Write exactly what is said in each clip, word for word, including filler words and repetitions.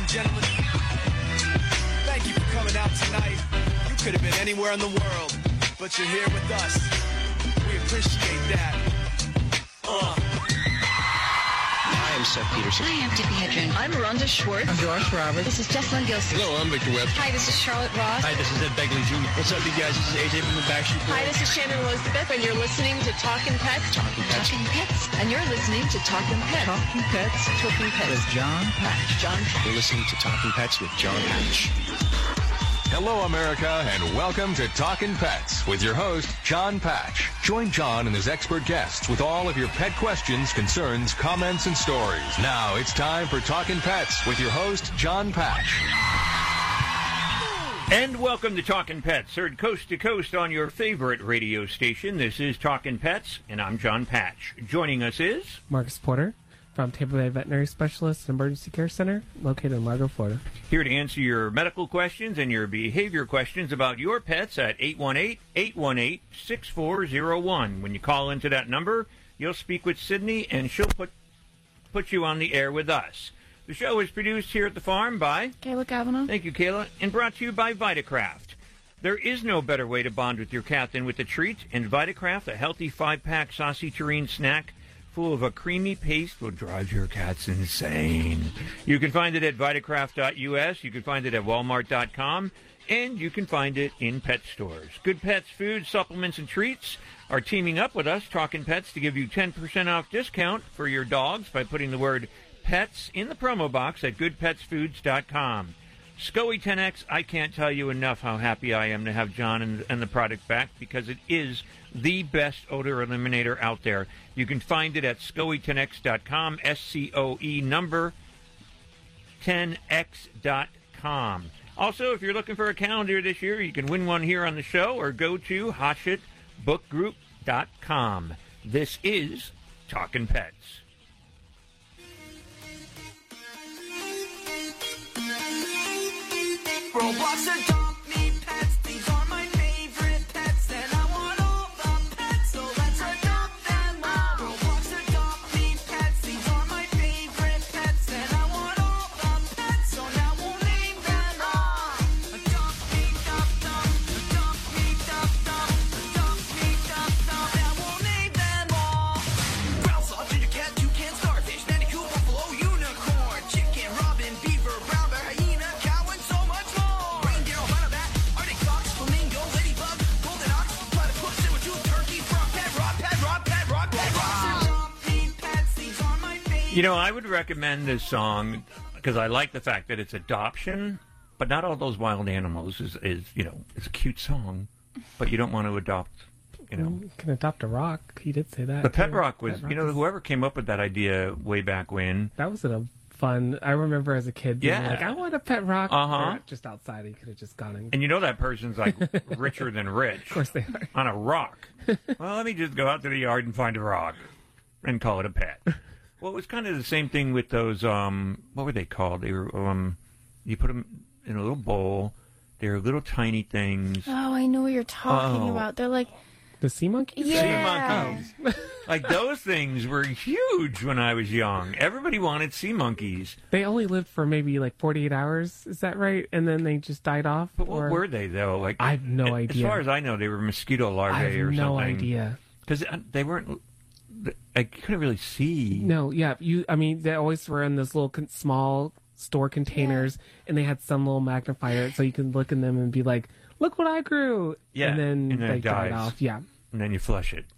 and gentlemen, thank you for coming out tonight. You could have been anywhere in the world, but you're here with us. We appreciate that. Uh. Hi, I'm Seth Peterson. Hi, I'm Tippi Hedren. I'm Rhonda Schwartz. I'm Josh Roberts. This is Jessalyn Gilson. Hello, I'm Victor Webb. Hi, this is Charlotte Ross. Hi, this is Ed Begley Junior What's up, you guys? This is A J from the Backstreet Boys. Hi, this is Shannon Elizabeth, and you're listening to Talkin' Pets. Talking Pets. Talking Pets. And you're listening to Talkin' Pets. Talking Pets. Talking Pets. With John Patch. John Patch. You're listening to Talking Pets with John Patch. Hello, America, and welcome to Talkin' Pets with your host, John Patch. Join John and his expert guests with all of your pet questions, concerns, comments, and stories. Now it's time for Talkin' Pets with your host, John Patch. And welcome to Talkin' Pets, heard coast to coast on your favorite radio station. This is Talkin' Pets, and I'm John Patch. Joining us is Marcus Porter from Tampa Bay Veterinary Specialist and Emergency Care Center, located in Largo, Florida. Here to answer your medical questions and your behavior questions about your pets at eight one eight, eight one eight, six four zero one. When you call into that number, you'll speak with Sydney, and she'll put put you on the air with us. The show is produced here at the farm by Kayla Kavanaugh. Thank you, Kayla, and brought to you by Vitacraft. There is no better way to bond with your cat than with a treat, and Vitacraft, a healthy five-pack saucy tureen snack full of a creamy paste, will drive your cats insane. You can find it at vitacraft dot U S, you can find it at walmart dot com, and you can find it in pet stores. Good Pets Food, Supplements, and Treats are teaming up with us, Talkin' Pets, to give you ten percent off discount for your dogs by putting the word PETS in the promo box at good pets foods dot com. SCOE ten X, I can't tell you enough how happy I am to have John and, and the product back, because it is the best odor eliminator out there. You can find it at scoe ten x dot com, S C O E number ten x dot com. Also, if you're looking for a calendar this year, you can win one here on the show or go to hachette book group dot com. This is Talkin' Pets. Roblox adopt me pets, these are my favorite pets, and I want all the pets, so let's adopt them all. Roblox adopt me pets, these are my favorite pets, and I want all the pets, so now we'll name them all. Adopt me, dum dum, adopt me, dum dum, adopt me, dum dum, now we'll name them all. Growl saw, ginger cat, toucan, starfish, bandicoot, buffalo, unicorn, chicken, robin, beaver, brown bear, hyena, cow, and so much more. You know, I would recommend this song because I like the fact that it's adoption, but not all those wild animals is, is you know, it's a cute song, but you don't want to adopt, you know. You can adopt a rock. He did say that. But Pet too. Rock was, Pet Rock you know, is... whoever came up with that idea way back when. That was a fun, I remember as a kid being Yeah. like, I want a pet rock. Uh-huh. Or just outside, he could have just gone and... And you know that person's like richer than rich. Of course they are. On a rock. Well, let me just go out to the yard and find a rock and call it a pet. Well, it was kind of the same thing with those, um, what were they called? They were, um, you put them in a little bowl. They were little tiny things. Oh, I know what you're talking Oh. about. They're like... The sea monkeys? Yeah. Sea monkeys. Like, those things were huge when I was young. Everybody wanted sea monkeys. They only lived for maybe like forty-eight hours, is that right? And then they just died off? But what or... were they, though? Like, I have no as idea. As far as I know, they were mosquito larvae I have or no something. idea. Because they weren't... I couldn't really see. No, yeah. you. I mean, they always were in those little con- small store containers, yeah. And they had some little magnifier so you can look in them and be like, look what I grew. Yeah. And then, and then they it dies. died off. Yeah. And then you flush it.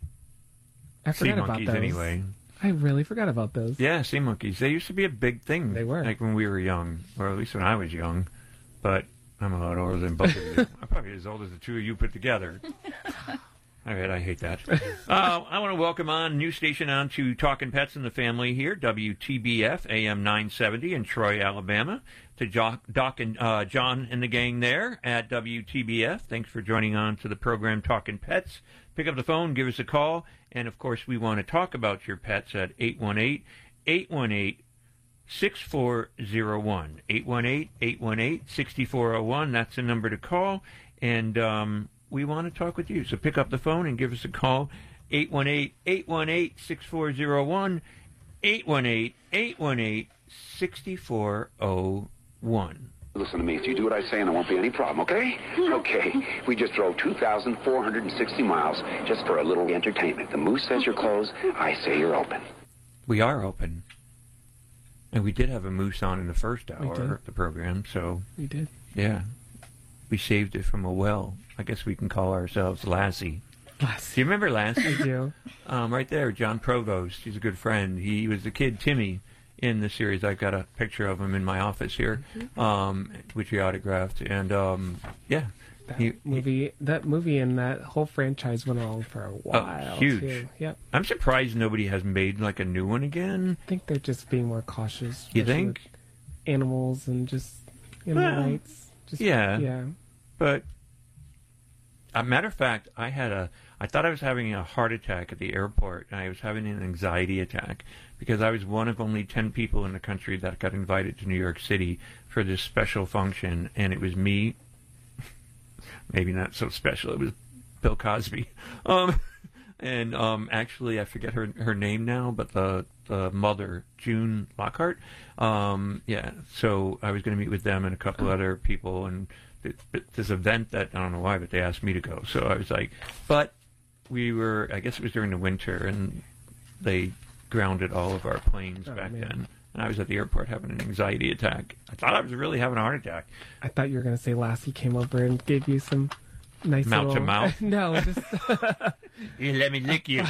I sea forgot monkeys, about those. anyway. I really forgot about those. Yeah, sea monkeys. They used to be a big thing. They were. Like when we were young, or at least when I was young. But I'm a lot older than both of you. I'm probably as old as the two of you put together. All right, I hate that. Uh, I want to welcome on new station on to Talkin' Pets and the Family here, W T B F A M nine seventy in Troy, Alabama. To Jock, Doc and uh, John and the gang there at W T B F. Thanks for joining on to the program Talkin' Pets. Pick up the phone, give us a call, and of course we want to talk about your pets at eight one eight, eight one eight, six four zero one. eight one eight, eight one eight, six four zero one. That's the number to call, and um, we want to talk with you. So pick up the phone and give us a call, eight one eight, eight one eight, six four zero one, eight one eight, eight one eight, six four zero one. Listen to me. If you do what I say, and there won't be any problem, okay? Okay. We just drove two thousand four hundred sixty miles just for a little entertainment. The Moose says you're closed. I say you're open. We are open. And we did have a moose on in the first We hour did. of the program, so... We did. Yeah. We saved it from a well. I guess we can call ourselves Lassie. Lassie. Do you remember Lassie? I do. Um, right there, John Provost. He's a good friend. He was the kid Timmy in the series. I've got a picture of him in my office here, Mm-hmm. um, which he autographed. And, um, yeah. That He- movie, that movie and that whole franchise went on for a while. Oh, huge. Too. Yep. I'm surprised nobody has made, like, a new one again. I think they're just being more cautious. You especially think? with animals and just animal Well, rights. Just, yeah. Yeah. But, a matter of fact, I had a, I thought I was having a heart attack at the airport, and I was having an anxiety attack because I was one of only ten people in the country that got invited to New York City for this special function, and it was me. Maybe not so special. It was Bill Cosby. Um, and um, actually, I forget her her name now, but the, the mother, June Lockhart. Um, yeah, so I was going to meet with them and a couple other people, and th- th- this event that, I don't know why, but they asked me to go. So I was like, but we were, I guess it was during the winter, and they grounded all of our planes Oh, back man. then. And I was at the airport having an anxiety attack. I thought I was really having a heart attack. I thought you were going to say Lassie came over and gave you some nice Mouth little... to mouth? No, just... Here, let me lick you.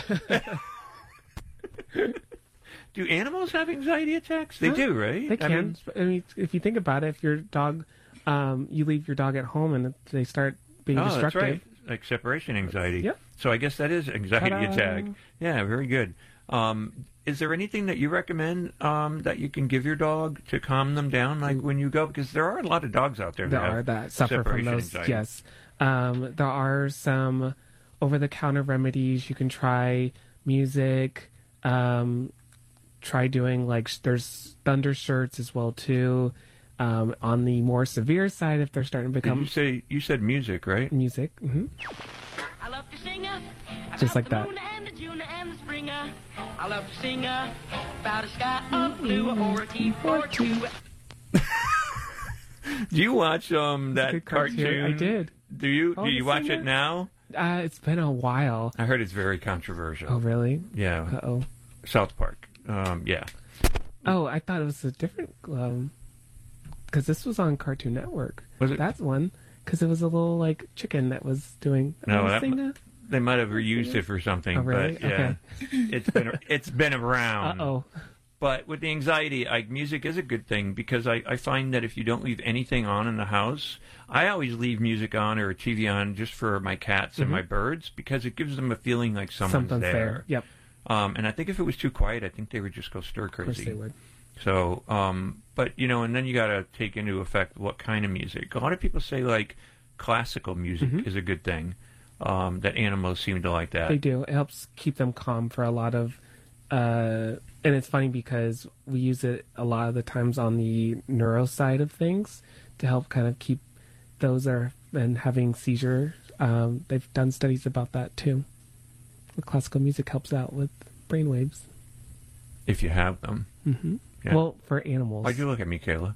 Do animals have anxiety attacks? They Huh? do, right? They I can. mean, I mean, if you think about it, if your dog, um, you leave your dog at home and they start being oh, that's destructive. right. Like separation anxiety. Yep. So I guess that is anxiety Ta-da. attack. Yeah, very good. Um, is there anything that you recommend um, that you can give your dog to calm them down, like when you go? Because there are a lot of dogs out there There that are have that suffer from separation those. anxiety. Yes, um, there are some over-the-counter remedies. You can try music. Um, try doing like sh- there's thunder shirts as well too. Um, on the more severe side, if they're starting to Did become you say you said music, right? music, hmm I love to sing uh, Just about like the that. moon and the June and the spring. uh. I love to sing uh, about a sky of blue or a teeth or two. Do you watch um that Good cartoon. cartoon? I did. Do you? Oh, do the you watch singer? it now? Uh, it's been a while. I heard it's very controversial. Oh, really? Yeah. Uh oh. South Park. Um, yeah. Oh, I thought it was a different. Um, because this was on Cartoon Network. Was it? That's one. Because it was a little like chicken that was doing. No, Oh, that, singer? they might have reused it for something. Oh, really? But yeah, it's been it's been around. Uh oh. But with the anxiety, I, music is a good thing because I, I find that if you don't leave anything on in the house, I always leave music on or a T V on just for my cats and Mhm. my birds because it gives them a feeling like someone's Something's there. there. Yep. Um, and I think if it was too quiet, I think they would just go stir Of course crazy. they would. So, um, but you know, and then you got to take into effect what kind of music. A lot of people say like classical music Mhm. is a good thing. Um, that animals seem to like that. They do. It helps keep them calm for a lot of. Uh, and it's funny because we use it a lot of the times on the neuro side of things to help kind of keep those that are and having seizure. Um, they've done studies about that too. The classical music helps out with brainwaves. If you have them. Mm-hmm. Yeah. Well, for animals. Why'd you look at me, Kayla?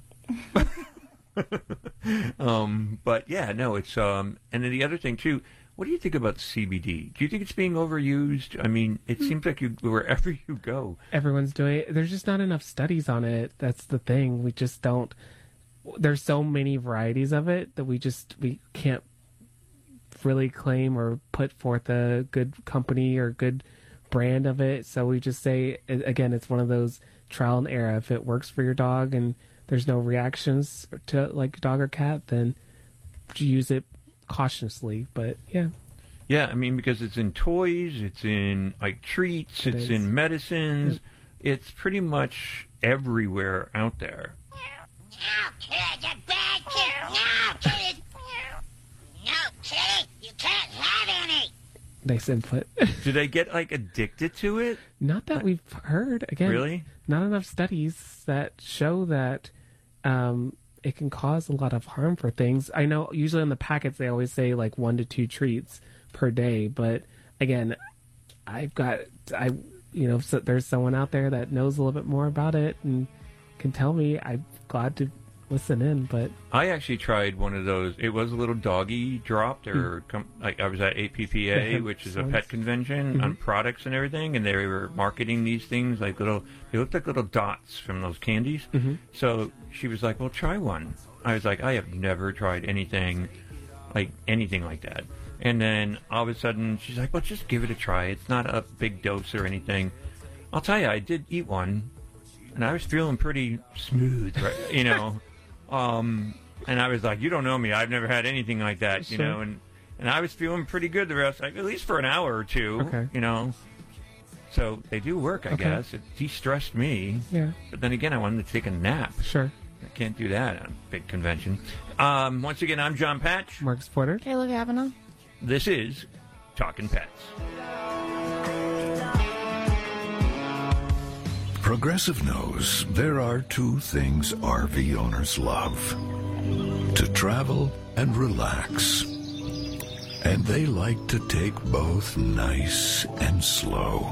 um, but yeah, no, it's um, and then the other thing too. What do you think about C B D? Do you think it's being overused? I mean, it seems like you wherever you go, Everyone's doing it. There's just not enough studies on it. That's the thing. We just don't. There's so many varieties of it that we just we can't really claim or put forth a good company or good brand of it. So we just say again, it's one of those trial and error. If it works for your dog and there's no reactions to like dog or cat, then use it cautiously. But yeah. yeah, I mean because it's in toys, it's in like treats, It it's is. in medicines, it's pretty much everywhere out there. No, kid, you bad kid. No, kid. No, kid, you can't have any. Nice input. Do they get like addicted to it? Not that we've heard. Again, Really? not enough studies that show that um, it can cause a lot of harm for things. I know usually on the packets they always say like one to two treats per day, but again, I've got I you know so there's someone out there that knows a little bit more about it, and can tell me, I'm glad to listen in. But I actually tried one of those. It was a little doggy dropped. Or com- like I was at A P P A, which is a pet convention Mm-hmm. on products and everything, and they were marketing these things like little. They looked like little dots from those candies. Mm-hmm. So she was like, "Well, try one." I was like, "I have never tried anything like anything like that." And then all of a sudden, she's like, "Well, just give it a try. It's not a big dose or anything." I'll tell you, I did eat one, and I was feeling pretty smooth, right? You know. Um, and I was like, you don't know me. I've never had anything like that, you Sure. know. And, and I was feeling pretty good the rest, like, at least for an hour or two, Okay. you know. So they do work, I Okay. guess. It de-stressed me. Yeah. But then again, I wanted to take a nap. Sure. I can't do that at a big convention. Um, once again, I'm John Patch. Marcus Porter. Kayla Kavanaugh. This is Talking Pets. Progressive knows there are two things R V owners love: to travel and relax. And they like to take both nice and slow.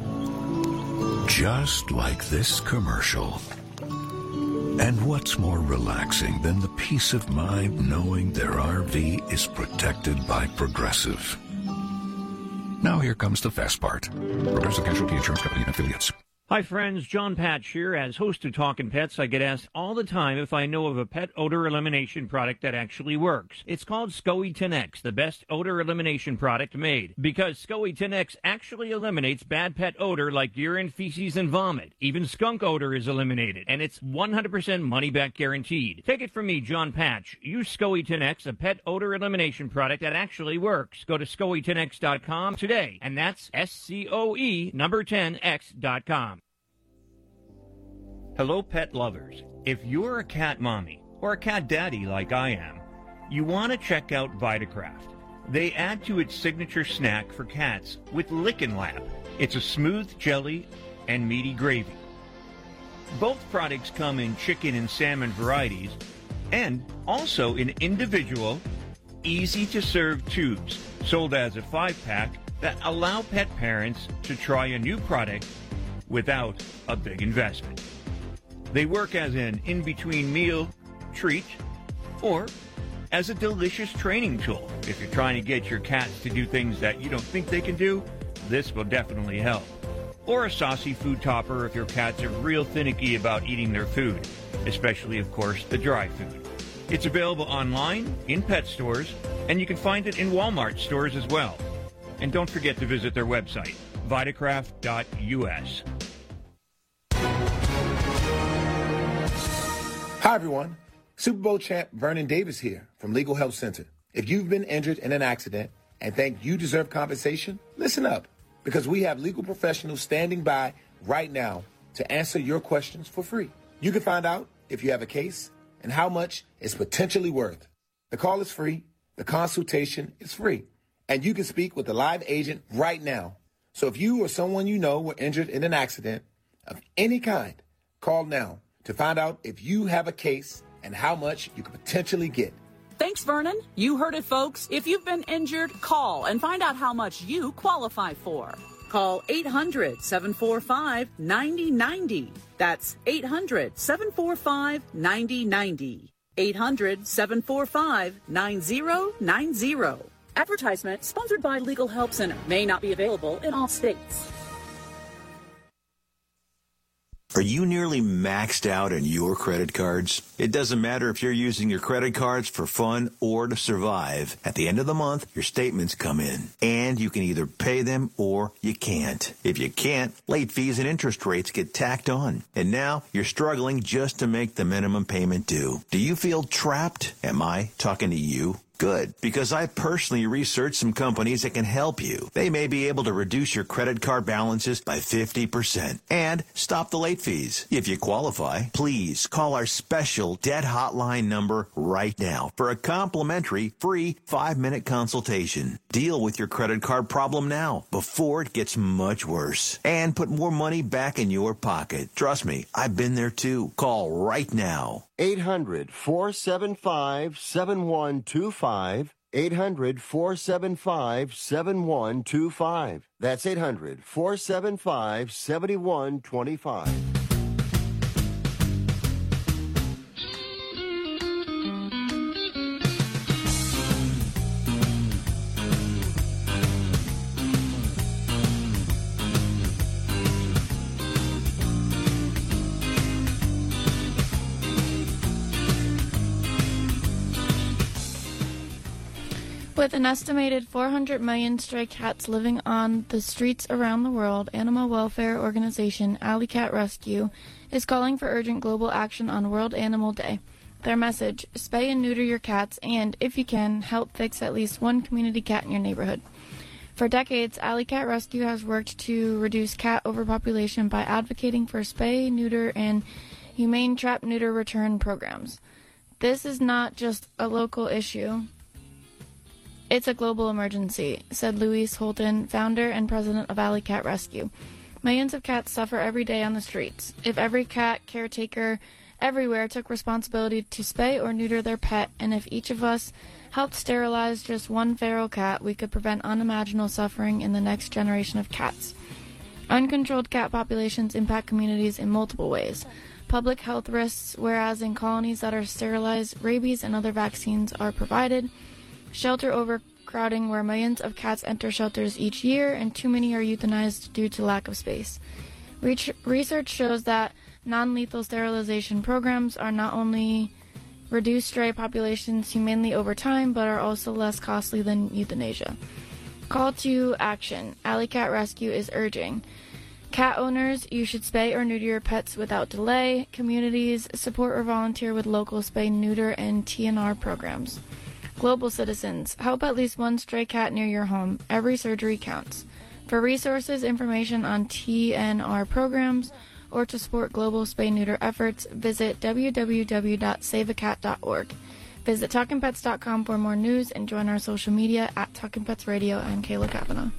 Just like this commercial. And what's more relaxing than the peace of mind knowing their R V is protected by Progressive? Now here comes the fast part. Progressive Casualty Insurance Company and Affiliates. Hi, friends. John Patch here. As host of Talkin' Pets, I get asked all the time if I know of a pet odor elimination product that actually works. It's called SCOE ten X, the best odor elimination product made. Because SCOE ten X actually eliminates bad pet odor like urine, feces, and vomit. Even skunk odor is eliminated, and it's one hundred percent money-back guaranteed. Take it from me, John Patch. Use SCOE ten X, a pet odor elimination product that actually works. Go to scoe ten x dot com today, and that's S C O E number ten X dot com. Hello, pet lovers. If you're a cat mommy or a cat daddy like I am, you want to check out Vitacraft. They add to its signature snack for cats with Lickin' Lap. It's a smooth jelly and meaty gravy. Both products come in chicken and salmon varieties and also in individual, easy-to-serve tubes sold as a five-pack that allow pet parents to try a new product without a big investment. They work as an in-between meal treat or as a delicious training tool. If you're trying to get your cats to do things that you don't think they can do, this will definitely help. Or a saucy food topper if your cats are real finicky about eating their food, especially, of course, the dry food. It's available online, in pet stores, and you can find it in Walmart stores as well. And don't forget to visit their website, vitacraft dot U S. Hi, everyone. Super Bowl champ Vernon Davis here from Legal Help Center. If you've been injured in an accident and think you deserve compensation, listen up, because we have legal professionals standing by right now to answer your questions for free. You can find out if you have a case and how much it's potentially worth. The call is free, the consultation is free, and you can speak with a live agent right now. So if you or someone you know were injured in an accident of any kind, call now to find out if you have a case and how much you could potentially get. Thanks, Vernon. You heard it, folks. If you've been injured, call and find out how much you qualify for. Call eight hundred, seven four five, nine zero nine zero. That's eight hundred, seven four five, nine zero nine zero. eight hundred, seven four five, nine zero nine zero. Advertisement sponsored by Legal Help Center. May not be available in all states. Are you nearly maxed out on your credit cards? It doesn't matter if you're using your credit cards for fun or to survive. At the end of the month, your statements come in, and you can either pay them or you can't. If you can't, late fees and interest rates get tacked on. And now you're struggling just to make the minimum payment due. Do you feel trapped? Am I talking to you? Good, because I personally researched some companies that can help you. They may be able to reduce your credit card balances by fifty percent and stop the late fees. If you qualify, please call our special debt hotline number right now for a complimentary free five-minute consultation. Deal with your credit card problem now before it gets much worse and put more money back in your pocket. Trust me, I've been there too. Call right now. eight hundred, four seven five, seven one two five. eight hundred, four seven five, seven one two five. That's eight hundred, four seven five, seven one two five. With an estimated four hundred million stray cats living on the streets around the world, animal welfare organization Alley Cat Rescue is calling for urgent global action on World Animal Day. Their message, spay and neuter your cats and, if you can, help fix at least one community cat in your neighborhood. For decades, Alley Cat Rescue has worked to reduce cat overpopulation by advocating for spay, neuter, and humane trap-neuter return programs. This is not just a local issue. It's a global emergency, said Louise Holton, founder and president of Alley Cat Rescue. Millions of cats suffer every day on the streets. If every cat caretaker everywhere took responsibility to spay or neuter their pet, and if each of us helped sterilize just one feral cat, we could prevent unimaginable suffering in the next generation of cats. Uncontrolled cat populations impact communities in multiple ways. Public health risks, whereas in colonies that are sterilized, rabies and other vaccines are provided. Shelter overcrowding, where millions of cats enter shelters each year, and too many are euthanized due to lack of space. Research shows that non-lethal sterilization programs are not only reduce stray populations humanely over time, but are also less costly than euthanasia. Call to action. Alley Cat Rescue is urging. Cat owners, you should spay or neuter your pets without delay. Communities, support or volunteer with local spay, neuter, and T N R programs. Global citizens, help at least one stray cat near your home. Every surgery counts. For resources, information on T N R programs, or to support global spay-neuter efforts, visit w w w dot save a cat dot org. Visit talkin pets dot com for more news and join our social media at Talkin' Pets Radio. I'm Kayla Kavanaugh.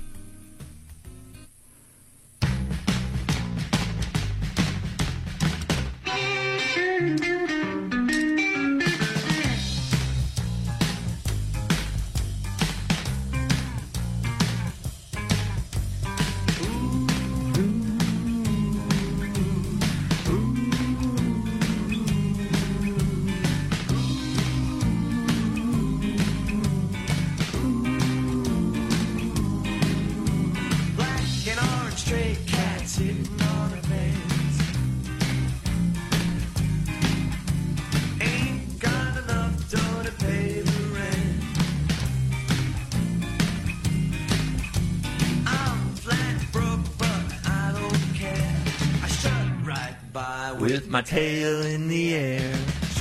With my tail in the air.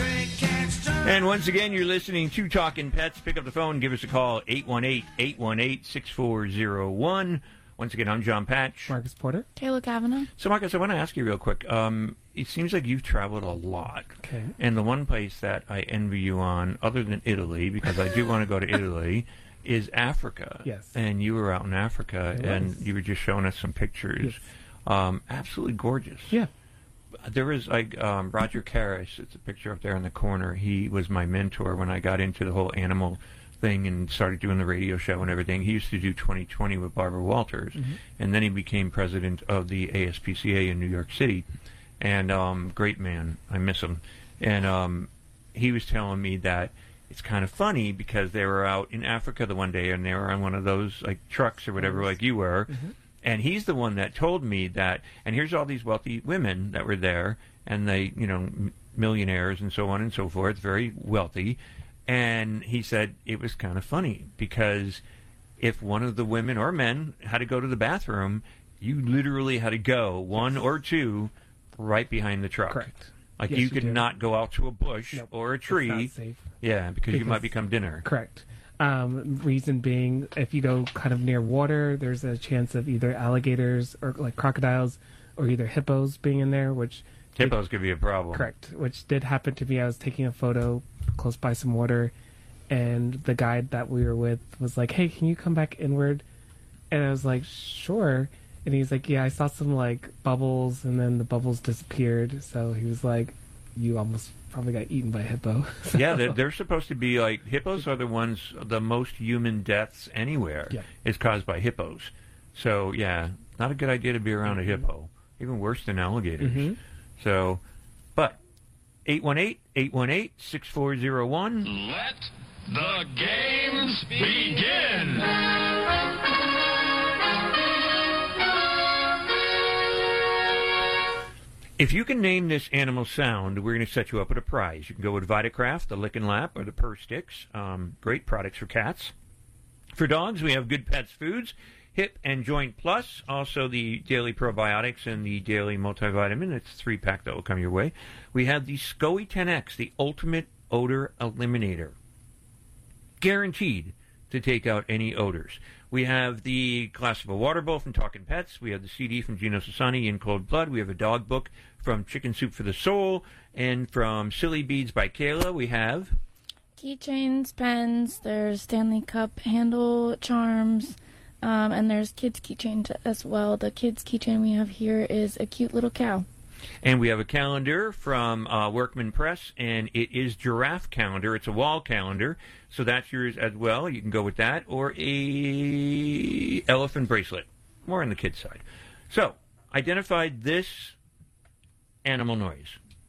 And once again, you're listening to Talkin' Pets. Pick up the phone, give us a call, eight one eight, eight one eight, six four zero one. Once again, I'm John Patch. Marcus Porter. Kayla Kavanaugh. So, Marcus, I want to ask you real quick. Um, it seems like you've traveled a lot. Okay. And the one place that I envy you on, other than Italy, because I do want to go to Italy, is Africa. Yes. And you were out in Africa, I and was. you were just showing us some pictures. Yes. Um, absolutely gorgeous. Yeah. There was like um, Roger Karras. It's a picture up there in the corner. He was my mentor when I got into the whole animal thing and started doing the radio show and everything. He used to do twenty twenty with Barbara Walters, Mhm. and then he became president of the A S P C A in New York City. And um, great man, I miss him. And um, he was telling me that it's kind of funny because they were out in Africa the one day and they were on one of those like trucks or whatever, like you were. Mhm. And he's the one that told me that, and here's all these wealthy women that were there, and they, you know, m- millionaires and so on and so forth, very wealthy. And he said it was kind of funny because if one of the women or men had to go to the bathroom, you literally had to go, one or two, right behind the truck. Correct. Like Yes, you you could do. not go out to a bush Nope. or a It's tree. not safe. Yeah, because, you Because- might become dinner. Correct. Um, reason being, if you go kind of near water, there's a chance of either alligators or like crocodiles or either hippos being in there, which Hippos could be a problem. correct, which did happen to me. I was taking a photo close by some water, and the guide that we were with was like, "Hey, can you come back inward?" And I was like, "Sure." And he's like, "Yeah, I saw some like bubbles, and then the bubbles disappeared." So he was like, "You almost probably got eaten by a hippo." So- Yeah, they're, they're supposed to be like hippos are the ones the most human deaths anywhere Yeah. is caused by hippos. So yeah, not a good idea to be around a hippo. Even worse than alligators. Mhm. So, but eight one eight, eight one eight, six four zero one. Let the games begin. If you can name this animal sound, we're going to set you up with a prize. You can go with Vitacraft, the Lick and Lap, or the Purr Sticks. Um, great products for cats. For dogs, we have Good Pets Foods, Hip and Joint Plus, also the Daily Probiotics and the Daily Multivitamin. It's a three-pack that will come your way. We have the SCOE ten X, the Ultimate Odor Eliminator. Guaranteed to take out any odors. We have the Glass of a Water Bowl from Talkin' Pets. We have the C D from Gino Sassani, In Cold Blood. We have a dog book from Chicken Soup for the Soul. And from Silly Beads by Kayla, we have... Keychains, pens, there's Stanley Cup handle charms, um, and there's kids' keychains as well. The kids' keychain we have here is a cute little cow. And we have a calendar from uh, Workman Press, and it is Giraffe Calendar. It's a wall calendar, so that's yours as well. You can go with that, or a elephant bracelet, more on the kids' side. So, identified this animal noise.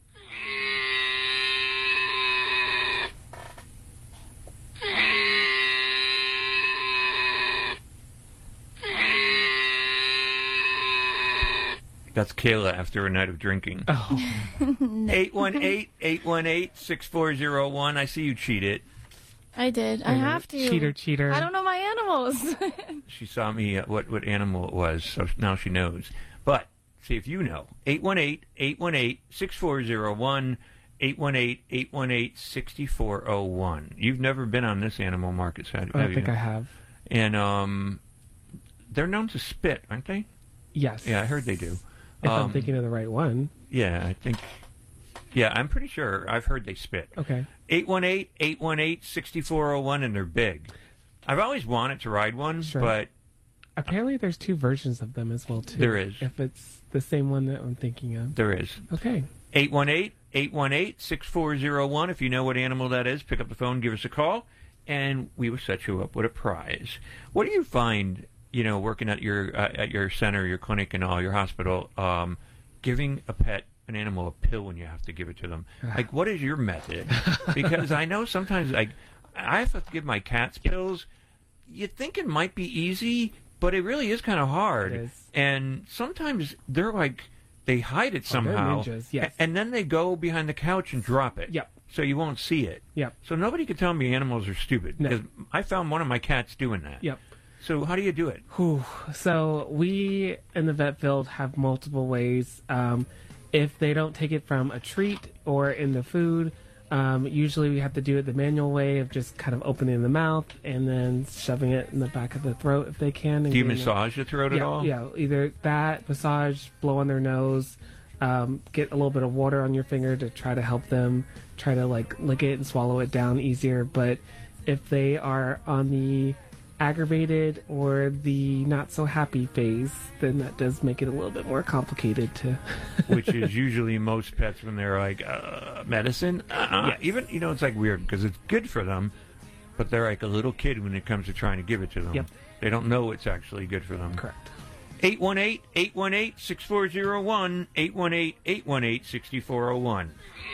That's Kayla after a night of drinking. Oh. eight one eight, eight one eight, six four zero one. I see you cheated. I did. I have to. Cheater, cheater. I don't know my animals. She saw me uh, what, what animal it was, so now she knows. But, see if you know. eight one eight, eight one eight, six four zero one, eight one eight, eight one eight, six four zero one. You've never been on this animal market side, I have don't think you? I have. And um, they're known to spit, aren't they? Yes. Yeah, I heard they do. If um, I'm thinking of the right one. Yeah, I think... Yeah, I'm pretty sure. I've heard they spit. Okay. eight one eight, eight one eight, six four zero one, and they're big. I've always wanted to ride one, Sure. but... Apparently there's two versions of them as well, too. There is. If it's the same one that I'm thinking of. There is. Okay. eight one eight, eight one eight, six four zero one. If you know what animal that is, pick up the phone, give us a call, and we will set you up with a prize. What do you find, you know, working at your uh, at your center, your clinic, and all, your hospital, um, giving a pet, an animal, a pill when you have to give it to them? Like, what is your method? Because I know sometimes, like, I have to give my cats pills. You think it might be easy, but it really is kind of hard. It is. And sometimes they're like, they hide it Oh, they're somehow. ninjas, yes. a- And then they go behind the couch and drop it. Yep. So you won't see it. Yep. So nobody could tell me animals are stupid. No. Because I found one of my cats doing that. Yep. So how do you do it? Whew. So we in the vet field have multiple ways. Um, if they don't take it from a treat or in the food, um, usually we have to do it the manual way of just kind of opening the mouth and then shoving it in the back of the throat if they can. And Do you getting it- massage the throat yeah, at all? Yeah, either that, massage, blow on their nose, um, get a little bit of water on your finger to try to help them try to like lick it and swallow it down easier. But if they are on the aggravated or the not so happy phase, then that does make it a little bit more complicated to Which is usually most pets when they're like, uh, medicine? Uh-uh. Yes. Even, you know, it's like weird because it's good for them, but they're like a little kid when it comes to trying to give it to them. Yep. They don't know it's actually good for them. Correct. eight one eight, eight one eight, six four zero one, eight one eight, eight one eight, six four zero one.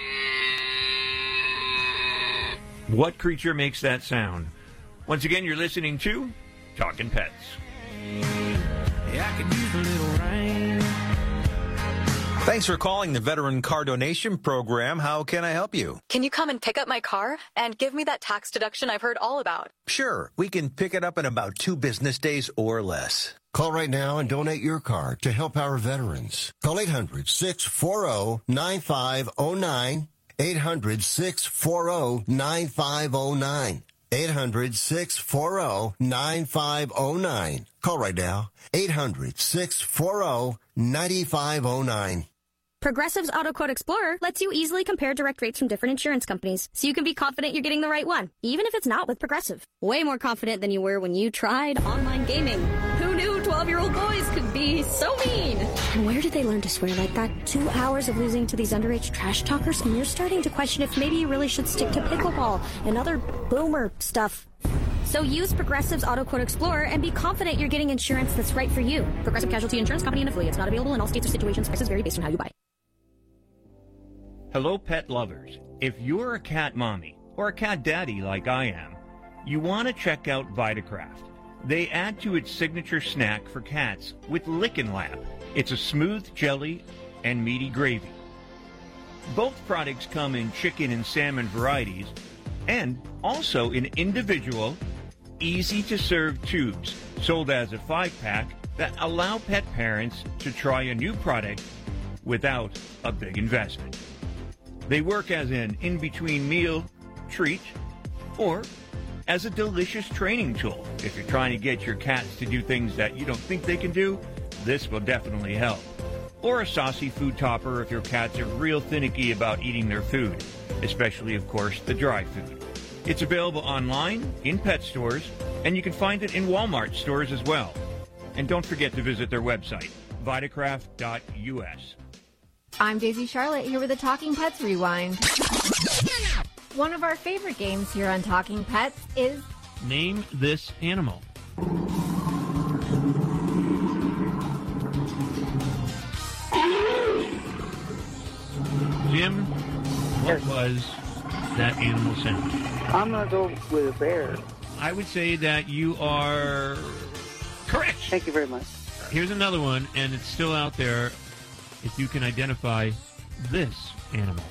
What creature makes that sound? Once again, you're listening to Talkin' Pets. I could use a little rain. Thanks for calling the Veteran Car Donation Program. How can I help you? Can you come and pick up my car and give me that tax deduction I've heard all about? Sure, we can pick it up in about two business days or less. Call right now and donate your car to help our veterans. Call eight hundred, six four zero, nine five zero nine. eight hundred, six four zero, nine five zero nine. eight hundred, six four zero, nine five zero nine. Call right now. eight hundred, six four zero, nine five zero nine. Progressive's Auto Quote Explorer lets you easily compare direct rates from different insurance companies, so you can be confident you're getting the right one, even if it's not with Progressive. Way more confident than you were when you tried online gaming. Who knew twelve-year-old boys could be so mean? And where did they learn to swear like that? Two hours of losing to these underage trash talkers, and you're starting to question if maybe you really should stick to pickleball and other boomer stuff. So use Progressive's Auto Quote Explorer and be confident you're getting insurance that's right for you. Progressive Casualty Insurance Company and affiliates. Not available in all states or situations. Prices vary based on how you buy. Hello, pet lovers. If you're a cat mommy or a cat daddy like I am, you want to check out Vitacraft. They add to its signature snack for cats with Lickin' Lab. It's a smooth jelly and meaty gravy. Both products come in chicken and salmon varieties and also in individual easy-to-serve tubes sold as a five-pack that allow pet parents to try a new product without a big investment. They work as an in-between meal treat or as a delicious training tool. If you're trying to get your cats to do things that you don't think they can do, this will definitely help. Or a saucy food topper if your cats are real finicky about eating their food, especially, of course, the dry food. It's available online, in pet stores, and you can find it in Walmart stores as well. And don't forget to visit their website, Vitacraft dot U S. I'm Daisy Charlotte here with the Talking Pets Rewind. One of our favorite games here on Talking Pets is Name this animal. Jim, what was that animal sound? I'm going to go with a bear. I would say that you are correct. Thank you very much. Here's another one, and it's still out there. If you can identify this animal.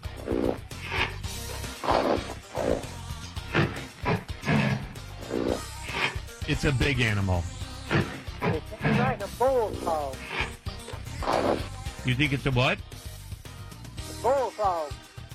It's a big animal. It's like a bullfrog. You think it's a what? A bullfrog.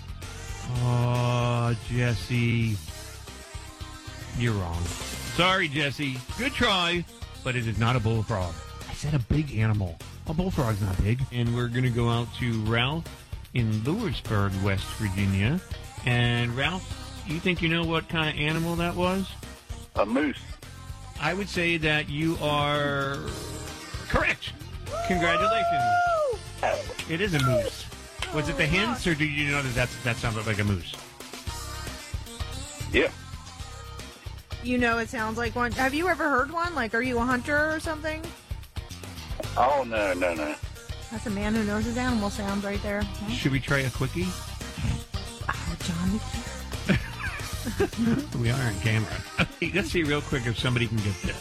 Oh, Jesse. You're wrong. Sorry, Jesse. Good try, but it is not a bullfrog. I said a big animal. A bullfrog's not big. And we're going to go out to Ralph in Lewisburg, West Virginia. And Ralph, you think you know what kind of animal that was? A moose. I would say that you are correct. Congratulations. It is a moose. Was it the hints, or do you know that that's, that sounded like a moose? Yeah. You know it sounds like one. Have you ever heard one? Like, are you a hunter or something? Oh, no, no, no. That's a man who knows his animal sounds right there. Huh? Should we try a quickie? Oh, John. We are on camera. Okay, let's see real quick if somebody can get this.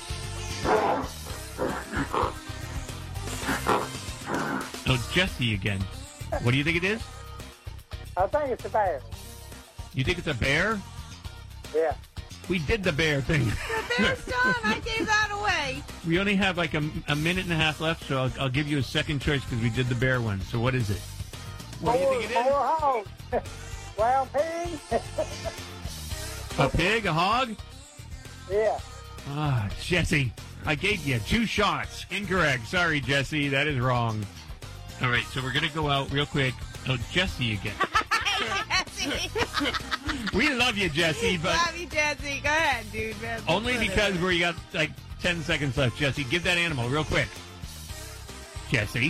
Oh, Jesse again. What do you think it is? I think it's a bear. You think it's a bear? Yeah. We did the bear thing. The bear's done. I gave that away. We only have like a, a minute and a half left, so I'll, I'll give you a second choice because we did the bear one. So what is it? What do you think it is? More hog. Wild pig. A pig? A hog? Yeah. Ah, Jesse, I gave you two shots. Incorrect. Sorry, Jesse. That is wrong. All right, so we're going to go out real quick. Oh, Jesse again. Jesse. We love you, Jesse, but Love you, Jesse. Go ahead, dude. Man. only because we got like ten seconds left. Jesse, give that animal real quick. Jesse.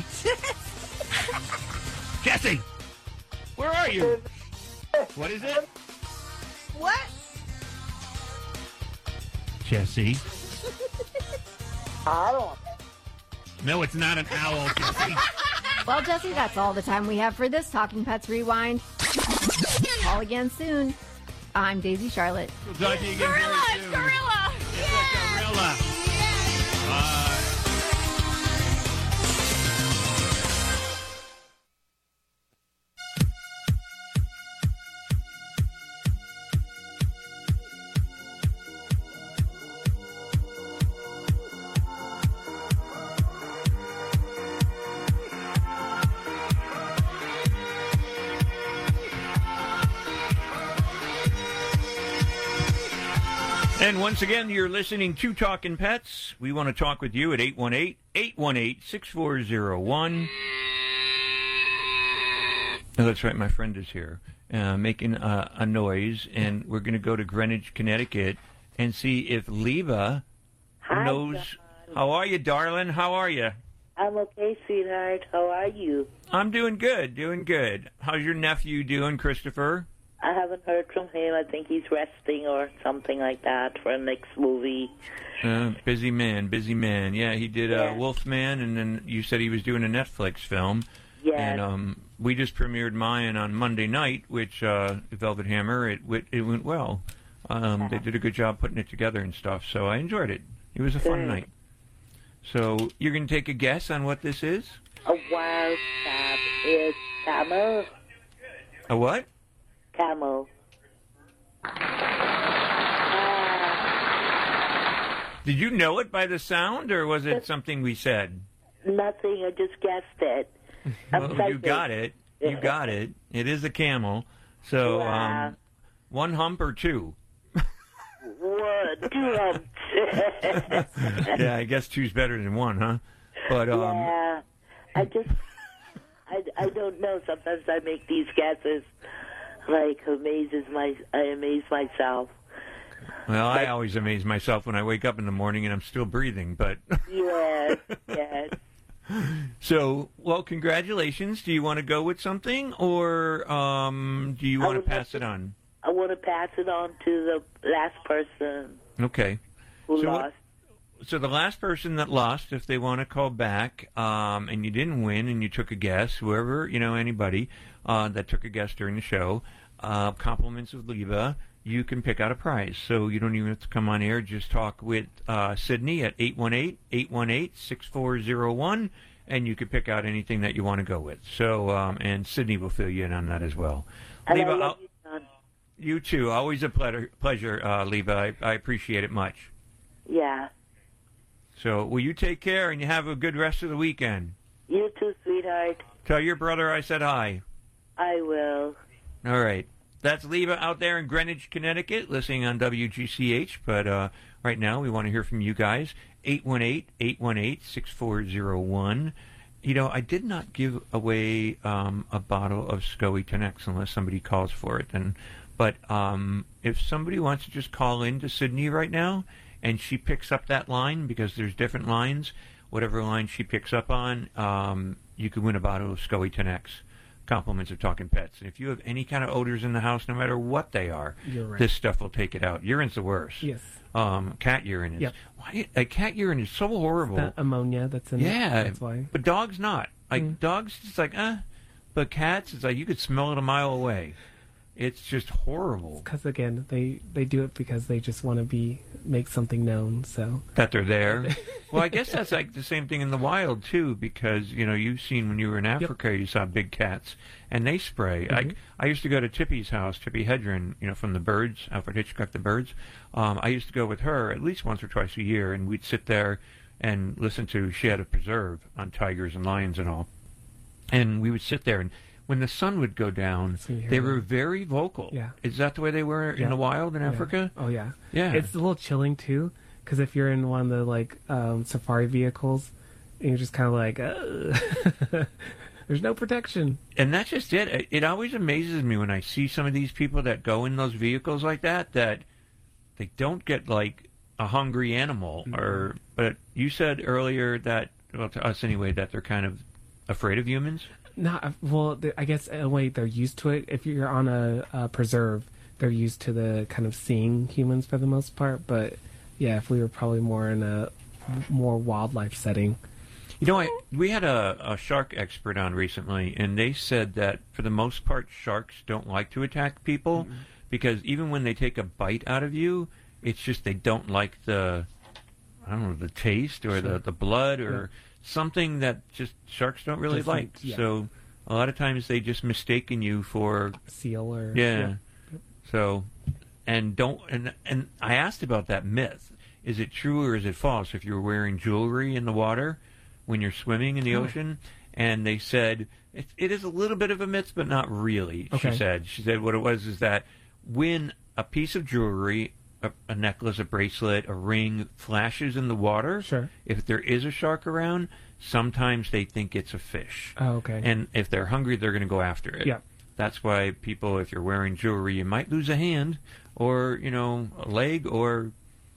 Jesse, where are you? What is it? What? Jesse. I don't. No, it's not an owl, Jesse. Well, Jesse, that's all the time we have for this Talking Pets Rewind. Call again soon. I'm Daisy Charlotte. We'll talk to you again Gorilla! very soon. Gorilla! It's a gorilla. Bye. And once again, you're listening to Talkin' Pets. We want to talk with you at eight one eight, eight one eight, six four zero one. Oh, that's right, my friend is here, uh, making uh, a noise, and we're going to go to Greenwich, Connecticut, and see if Leva Hi, knows. John. How are you, darling? How are you? I'm okay, sweetheart. How are you? I'm doing good, doing good. How's your nephew doing, Christopher? I haven't heard from him. I think he's resting or something like that for a next movie. Uh, busy man, busy man. Yeah, he did uh, Yeah. Wolfman, and then you said he was doing a Netflix film. Yes. And um, we just premiered mine on Monday night, which uh, Velvet Hammer. It w- it went well. Um, they did a good job putting it together and stuff. So I enjoyed it. It was a fun Good. night. So you're going to take a guess on what this is? A wild cat is camel. A what? Camel. Did you know it by the sound, or was it something we said? Nothing. I just guessed it. I'm Well, you psychic. got it. You got it. It is a camel. So, Yeah. um, one hump or two? One, two humps. Yeah, I guess two's better than one, huh? But um, yeah. I just, I, I don't know. Sometimes I make these guesses, like amazes my, I amaze myself. well, I always amaze myself when I wake up in the morning and I'm still breathing. But Yes, yes. so, well, congratulations. Do you want to go with something, or um, do you I want to would like pass it on? I want to pass it on to the last person Okay. who So what- lost. So the last person that lost, if they want to call back, um, and you didn't win, and you took a guess, whoever, you know, anybody uh, that took a guess during the show, uh, compliments of Leva, you can pick out a prize. So you don't even have to come on air. Just talk with uh, Sydney at eight one eight, eight one eight, six four zero one, and you can pick out anything that you want to go with. So, um, and Sydney will fill you in on that as well. And I Leva, love I'll- you, John. you too. Always a pleasure, pleasure uh, Leva. I, I appreciate it much. Yeah. So, will you take care and you have a good rest of the weekend? You too, sweetheart. Tell your brother I said hi. I will. All right. That's Leva out there in Greenwich, Connecticut, listening on W G C H. But uh, right now, we want to hear from you guys. eight one eight, eight one eight, six four zero one. You know, I did not give away um, a bottle of SCOE Tenex unless somebody calls for it. And, but um, if somebody wants to just call in to Sydney right now, and she picks up that line, because there's different lines, whatever line she picks up on, um, you could win a bottle of SCOE Tenex. Compliments of Talking Pets. And if you have any kind of odors in the house, no matter what they are, You're right. this stuff will take it out. Urine's the worst. Yes. Um, cat urine is. Yep. Why, uh, cat urine is so horrible. That ammonia that's in it. Yeah, That's why. but dogs not. Like Mm. dogs, it's like, uh, but cats, it's like you could smell it a mile away. It's just horrible Because again, they they do it because they just want to be make something known. So that they're there. Well, I guess that's like the same thing in the wild too, because you know you've seen when you were in Africa, you saw big cats and they spray. Mhm. I I used to go to Tippy's house, Tippy Hedren, you know, from the Birds, Alfred Hitchcock, the Birds. Um, I used to go with her at least once or twice a year, and we'd sit there and listen to. She had a preserve on tigers and lions and all, and we would sit there and. When the sun would go down, you hear they them. were very vocal. Yeah. Is that the way they were in Yeah. the wild in Yeah. Africa? Oh yeah. Yeah. It's a little chilling too, because if you're in one of the like um, safari vehicles, and you're just kind of like, uh, there's no protection. And that's just it. it. It always amazes me when I see some of these people that go in those vehicles like that, that they don't get like a hungry animal. Mm-hmm. Or, but you said earlier that, well, to us anyway, that they're kind of afraid of humans. Not well. th- I guess in a way they're used to it. If you're on a, a preserve, they're used to the kind of seeing humans for the most part. But yeah, if we were probably more in a more wildlife setting. You know, I, we had a, a shark expert on recently, and they said that for the most part, sharks don't like to attack people Mm-hmm. because even when they take a bite out of you, it's just they don't like the, I don't know, the taste or the, Sure. the blood or Yeah. something that just sharks don't really Just like. like- yeah. So a lot of times they just mistaken you for Seal or yeah. yeah. So, and don't and and I asked about that myth. Is it true or is it false? If you're wearing jewelry in the water when you're swimming in the Oh. ocean, and they said it, it is a little bit of a myth, but not really. Okay. She said. She said what it was is that when a piece of jewelry, a, a necklace, a bracelet, a ring flashes in the water, Sure. if there is a shark around, sometimes they think it's a fish. Oh, okay. And if they're hungry, they're going to go after it. Yeah. That's why people, if you're wearing jewelry, you might lose a hand or, you know, a leg or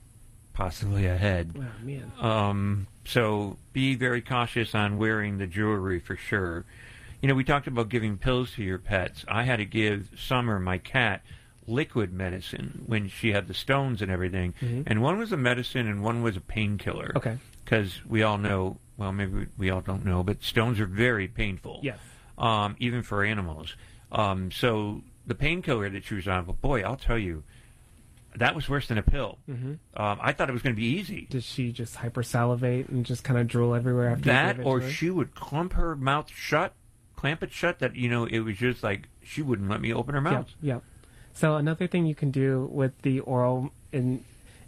possibly a head. Oh, man. Um, so be very cautious on wearing the jewelry for sure. You know, we talked about giving pills to your pets. I had to give Summer, my cat, liquid medicine when she had the stones and everything. Mhm. And one was a medicine and one was a painkiller. Okay. Because we all know, well, maybe we, we all don't know, but stones are very painful. Yes. Um, even for animals. Um, so the painkiller that she was on, but boy, I'll tell you, that was worse than a pill. Mhm. Um, I thought it was going to be easy. Did she just hypersalivate and just kind of drool everywhere after you That, gave it or to her? she would clump her mouth shut, clamp it shut, that, you know, it was just like she wouldn't let me open her mouth. Yep, yep. So another thing you can do with the oral, and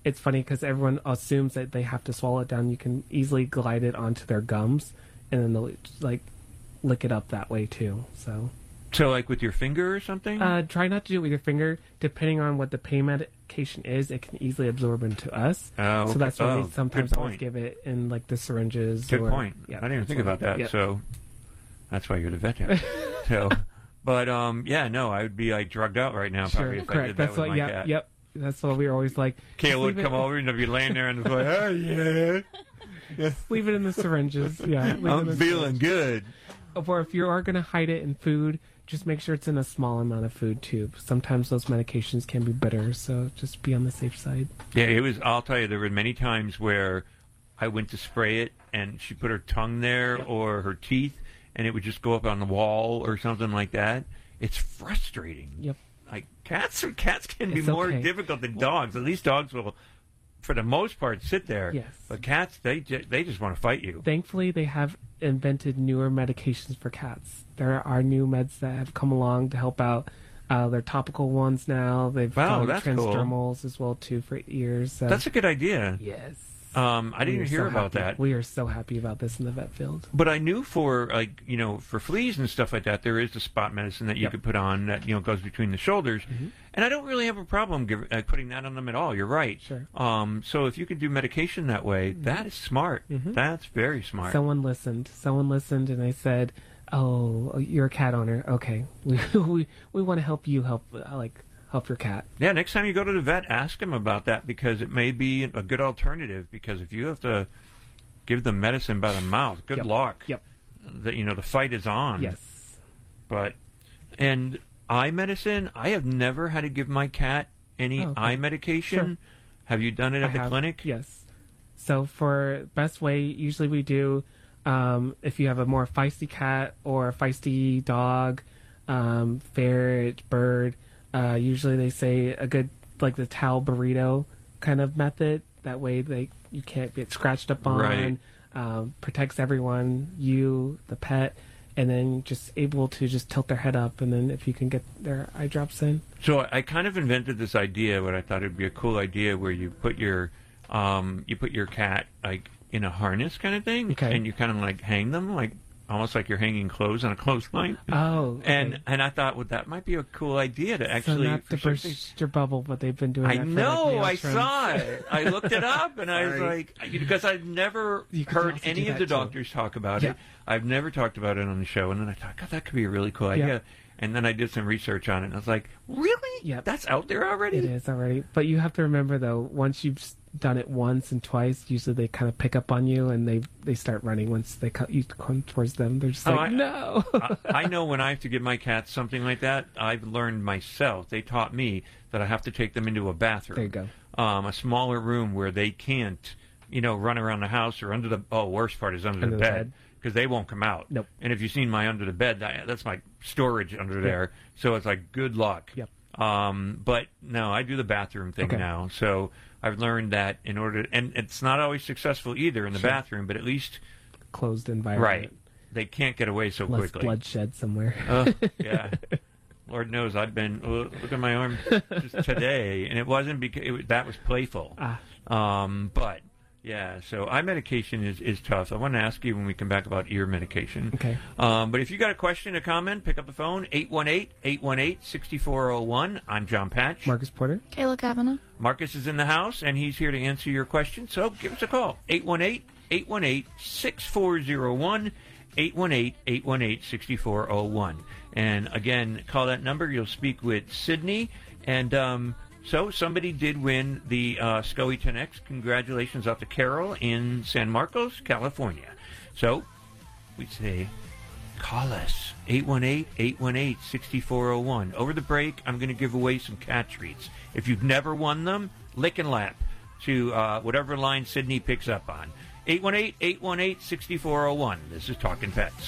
it's funny because everyone assumes that they have to swallow it down. You can easily glide it onto their gums, and then they'll like lick it up that way too. So, so like with your finger or something? Uh, try not to do it with your finger. Depending on what the pain medication is, it can easily absorb into us. Oh, okay. So that's why Oh, we sometimes good always point. give it in like the syringes. Good or, point. Yeah, I didn't even think about that. Yep. So that's why you're the vet now. so, but um, yeah, no, I would be like drugged out right now probably Sure, if I correct. did that That's with what. my Yep, cat. yep. That's what we were always like. Kayla just would leave come it- over and I'd be laying there and be like, oh yeah, Just leave it in the syringes. Yeah, leave it in I'm the feeling good. Or if you are going to hide it in food, just make sure it's in a small amount of food too. Sometimes those medications can be bitter, so just be on the safe side. Yeah, it was. I'll tell you, there were many times where I went to spray it, and she put her tongue there or her teeth, and it would just go up on the wall or something like that. It's frustrating. Yep. Like cats, cats can be It's more okay. difficult than dogs. At least dogs will, for the most part, sit there. Yes. But cats, they ju- they just want to fight you. Thankfully, they have invented newer medications for cats. There are new meds that have come along to help out. Uh, they're topical ones now. They've Wow, done that's cool. transdermals as well too for ears. So. That's a good idea. Yes. Um, I We didn't are hear so about happy. that. We are so happy about this in the vet field. But I knew for like you know for fleas and stuff like that, there is the spot medicine that you Yep. could put on that you know goes between the shoulders, Mm-hmm. and I don't really have a problem give, uh, putting that on them at all. You're right. Sure. Um, so if you can do medication that way, that is smart. Mhm. That's very smart. Someone listened. Someone listened, and they said, "Oh, you're a cat owner. Okay, we we, we want to help you help uh, like help your cat." Yeah, next time you go to the vet, ask him about that because it may be a good alternative. Because if you have to give them medicine by the mouth, good Yep. luck. Yep. The, you know the fight is on. Yes. But and eye medicine, I have never had to give my cat any Oh, okay. eye medication. Sure. Have you done it at I the have- clinic? Yes. So for best way, usually we do um, if you have a more feisty cat or a feisty dog, um, ferret, bird. Uh, usually they say a good like the towel burrito kind of method. That way they you can't get scratched up on. Right. Um, protects everyone, you, the pet, and then just able to just tilt their head up, and then if you can get their eye drops in. So I kind of invented this idea, what I thought would be a cool idea, where you put your um, you put your cat like in a harness kind of thing, Okay. and you kind of like hang them like almost like you're hanging clothes on a clothesline. Oh, okay. and and I thought, well, that might be a cool idea to actually. so not for to some burst things- your bubble, but they've been doing I that for, know. like, nail I trims. saw it. I looked it up, and I was Sorry. like, because I've never You could heard also any do of that, the too. doctors talk about Yeah. it. I've never talked about it on the show, and then I thought, God, that could be a really cool Yeah. idea. And then I did some research on it, and I was like, really? Yep. That's out there already? It is already. But you have to remember, though, once you've s- done it once and twice, usually they kind of pick up on you and they they start running once they cut you come towards them. They're just Oh, like, I- no. I, I know when I have to give my cats something like that, I've learned myself. They taught me that I have to take them into a bathroom. There you go. Um, a smaller room where they can't, you know, run around the house or under the. Oh, worst part is under, Under the the bed bed. because they won't come out. Nope. And if you've seen my under the bed, that, that's my storage under Yep. there. So it's like good luck. Yep. Um, but no, I do the bathroom thing Okay. now. So I've learned that in order, and it's not always successful either in the Sure. bathroom, but at least Closed environment. right, they can't get away so Less quickly. bloodshed somewhere. Uh, yeah. Lord knows I've been uh, look at my arm just today, and it wasn't because it was, that was playful. Ah. Um, but yeah, so eye medication is, is tough. I want to ask you when we come back about ear medication. Okay. Um, but if you got a question, a comment, pick up the phone eight one eight, eight one eight, six four zero one. I'm John Patch. Marcus Porter. Kayla Kavanaugh. Marcus is in the house, and he's here to answer your question. So give us a call eight one eight, eight one eight, six four zero one. eight one eight, eight one eight, six four zero one. And again, call that number. You'll speak with Sydney. And um, so somebody did win the uh, SCOE ten X. Congratulations out to Carol in San Marcos, California. So we say call us, eight one eight, eight one eight, six four zero one. Over the break, I'm going to give away some cat treats. If you've never won them, lick and lap to uh, whatever line Sydney picks up on. eight one eight, eight one eight, six four zero one. This is Talking Pets.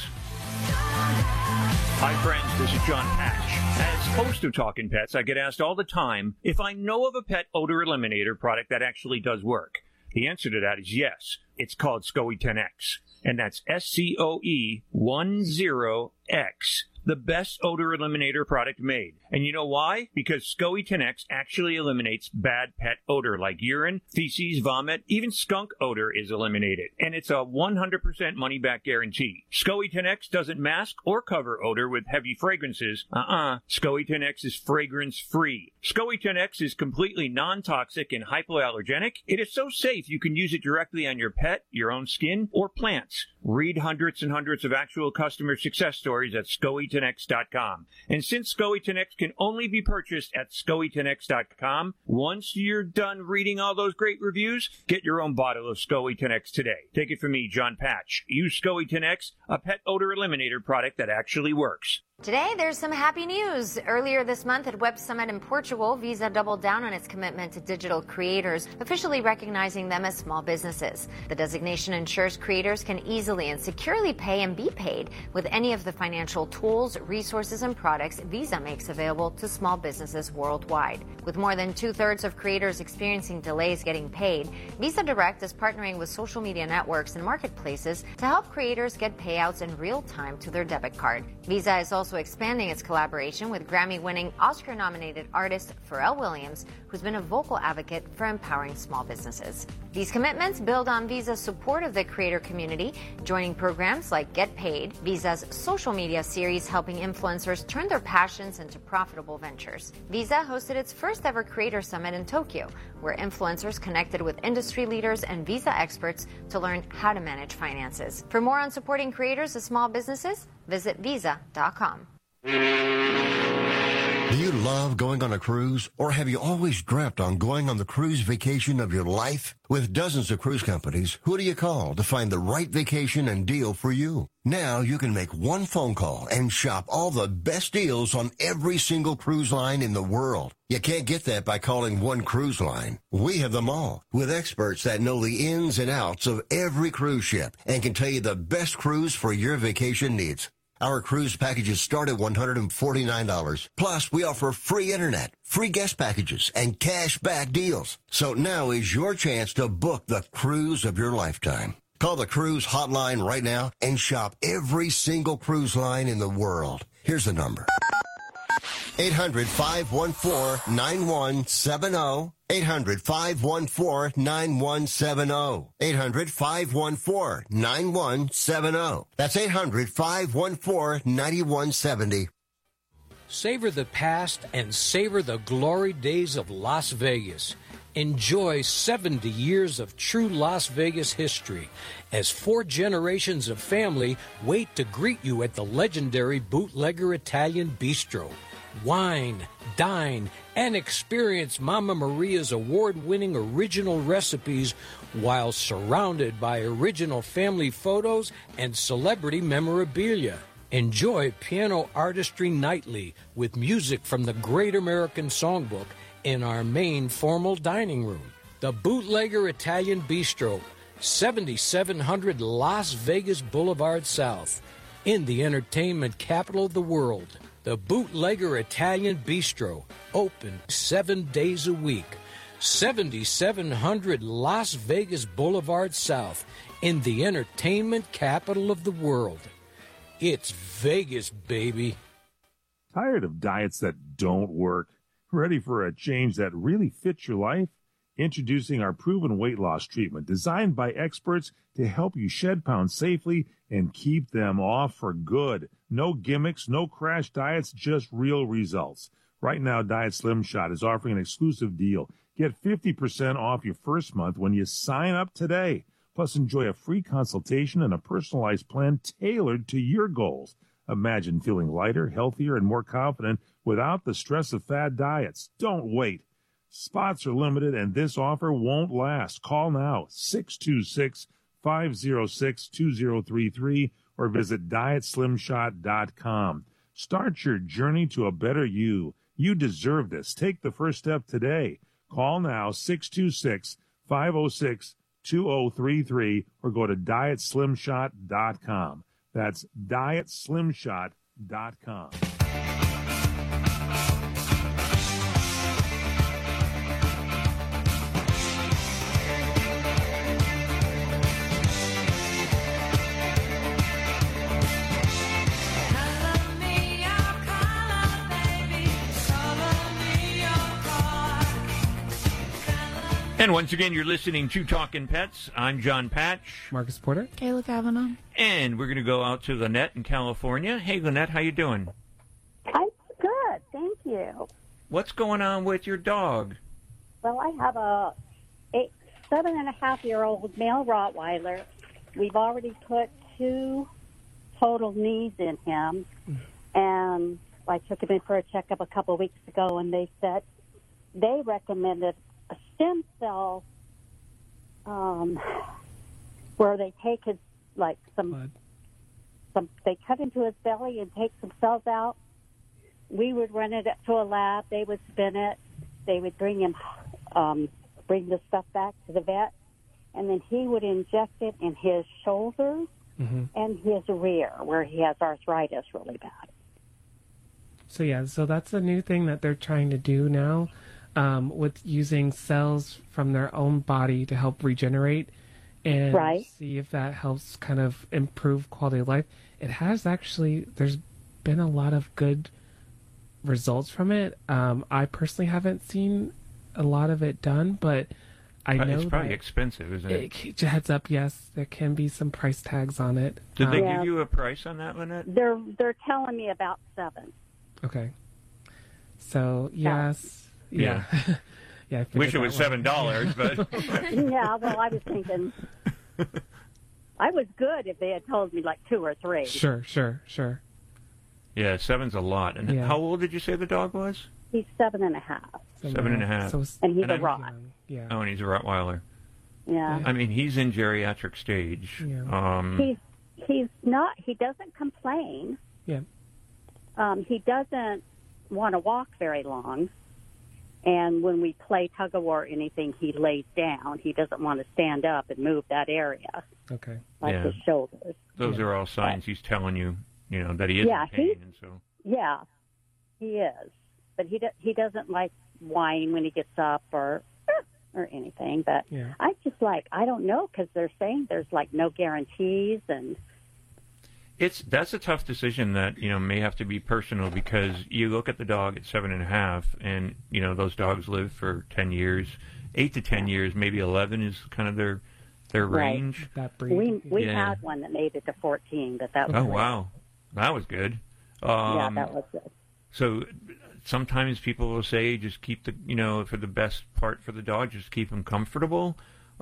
Hi, friends. This is John Patch. As host of Talking Pets, I get asked all the time if I know of a pet odor eliminator product that actually does work. The answer to that is yes. It's called SCOE ten X, and that's S C O E ten X. the best odor eliminator product made. And you know why? Because SCOE ten X actually eliminates bad pet odor like urine, feces, vomit, even skunk odor is eliminated. And it's a one hundred percent money-back guarantee. SCOE ten X doesn't mask or cover odor with heavy fragrances. Uh-uh. SCOE ten X is fragrance-free. SCOE ten X is completely non-toxic and hypoallergenic. It is so safe you can use it directly on your pet, your own skin, or plants. Read hundreds and hundreds of actual customer success stories at scoe ten x dot com. And since SCOE ten X can only be purchased at scoe ten x dot com, once you're done reading all those great reviews, get your own bottle of SCOE ten X today. Take it from me, John Patch. Use SCOE ten X, a pet odor eliminator product that actually works. Today, there's some happy news. Earlier this month at Web Summit in Portugal, Visa doubled down on its commitment to digital creators, officially recognizing them as small businesses. The designation ensures creators can easily and securely pay and be paid with any of the financial tools, resources, and products Visa makes available to small businesses worldwide. With more than two-thirds of creators experiencing delays getting paid, Visa Direct is partnering with social media networks and marketplaces to help creators get payouts in real time to their debit card. Visa is also expanding its collaboration with Grammy-winning, Oscar-nominated artist Pharrell Williams, who's been a vocal advocate for empowering small businesses. These commitments build on Visa's support of the creator community, joining programs like Get Paid, Visa's social media series helping influencers turn their passions into profitable ventures. Visa hosted its first ever Creator Summit in Tokyo, where influencers connected with industry leaders and Visa experts to learn how to manage finances. For more on supporting creators as small businesses, visit visa dot com. Do you love going on a cruise, or have you always dreamt on going on the cruise vacation of your life? With dozens of cruise companies, who do you call to find the right vacation and deal for you? Now you can make one phone call and shop all the best deals on every single cruise line in the world. You can't get that by calling one cruise line. We have them all, with experts that know the ins and outs of every cruise ship and can tell you the best cruise for your vacation needs. Our cruise packages start at one hundred forty-nine dollars. Plus, we offer free internet, free guest packages, and cash back deals. So now is your chance to book the cruise of your lifetime. Call the cruise hotline right now and shop every single cruise line in the world. Here's the number. eight hundred, five one four, nine one seven zero. eight hundred, five one four, nine one seven zero. eight hundred, five one four, nine one seven zero. That's eight hundred, five one four, nine one seven zero. Savor the past and savor the glory days of Las Vegas. Enjoy seventy years of true Las Vegas history as four generations of family wait to greet you at the legendary Bootlegger Italian Bistro. Wine, dine, and experience Mama Maria's award-winning original recipes while surrounded by original family photos and celebrity memorabilia. Enjoy piano artistry nightly with music from the Great American Songbook in our main formal dining room. The Bootlegger Italian Bistro, seventy-seven hundred Las Vegas Boulevard South, in the entertainment capital of the world. The Bootlegger Italian Bistro, open seven days a week. seventy-seven hundred Las Vegas Boulevard South, in the entertainment capital of the world. It's Vegas, baby. Tired of diets that don't work? Ready for a change that really fits your life? Introducing our proven weight loss treatment designed by experts to help you shed pounds safely and keep them off for good. No gimmicks, no crash diets, just real results. Right now, Diet Slim Shot is offering an exclusive deal. Get fifty percent off your first month when you sign up today. Plus, enjoy a free consultation and a personalized plan tailored to your goals. Imagine feeling lighter, healthier, and more confident without the stress of fad diets. Don't wait. Spots are limited, and this offer won't last. Call now, six two six, five zero six, two zero three three, or visit diet slim shot dot com. Start your journey to a better you. You deserve this. Take the first step today. Call now, six two six, five zero six, two zero three three, or go to diet slim shot dot com. That's diet slim shot dot com. And once again, you're listening to Talking Pets. I'm John Patch. Marcus Porter. Kayla Kavanaugh. And we're going to go out to Lynette in California. Hey, Lynette, how you doing? I'm good, thank you. What's going on with your dog? Well, I have a eight, seven and a half year old male Rottweiler. We've already put two total knees in him, and I took him in for a checkup a couple of weeks ago, and they said they recommended a stem cell um, where they take his, like, some, some, they cut into his belly and take some cells out. We would run it up to a lab. They would spin it. They would bring him, um, bring the stuff back to the vet, and then he would inject it in his shoulders Mm-hmm. and his rear, where he has arthritis really bad. So yeah, so that's a new thing that they're trying to do now, um, with using cells from their own body to help regenerate and Right. see if that helps kind of improve quality of life. It has actually, there's been a lot of good results from it. Um, I personally haven't seen a lot of it done, but I Uh, know it's probably that expensive, isn't it? it, heads up, yes, there can be some price tags on it. Did they Um, give you a price on that, Lynette? They're they're telling me about seven. Okay. So yes, yeah, yeah. I figured Wish it that was one. seven dollars, but Yeah, well, I was thinking I was good if they had told me like two or three. Sure, sure, sure. yeah, seven's a lot. And Yeah. how old did you say the dog was? He's seven and a half. Seven and a half. So it's- And he's a I'm- Rott. Yeah. Oh, and he's a Rottweiler. Yeah. I mean, he's in geriatric stage. Um, He's he's not. He doesn't complain. Yeah. Um, he doesn't want to walk very long. And when we play tug of war or anything, he lays down. He doesn't want to stand up and move that area, Okay. like Yeah. his shoulders. those are all signs he's telling you, you know, that he is Yeah, in pain. he- And so, Yeah, he is. But he do, he doesn't like whine when he gets up or or anything. But Yeah. I just like, I don't know, because they're saying there's like no guarantees. And it's that's a tough decision that you know may have to be personal, because you look at the dog at seven and a half, and you know those dogs live for ten years, eight to ten years, maybe eleven is kind of their their Right. range. That we we Yeah. had one that made it to fourteen, but that was Oh great. wow, that was good. Yeah, Um, that was good. So sometimes people will say, just keep the, you know, for the best part for the dog, just keep him comfortable.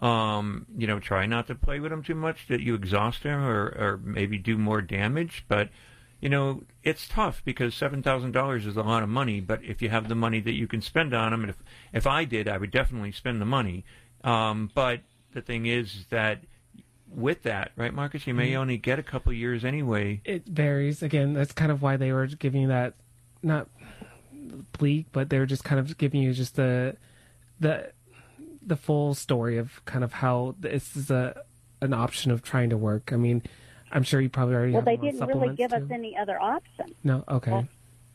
Um, you know, try not to play with him too much, that you exhaust him or, or maybe do more damage. But, you know, it's tough because seven thousand dollars is a lot of money. But if you have the money that you can spend on him, and if, if I did, I would definitely spend the money. Um, but the thing is that with that, right, Marcus, you may Mhm. only get a couple years anyway. It varies. Again, that's kind of why they were giving you that, not bleak, but they were just kind of giving you just the the the full story of kind of how this is a an option of trying to work. I mean, I'm sure you probably already Well, have they them on didn't really supplements, give us too. any other option. No, okay. Well,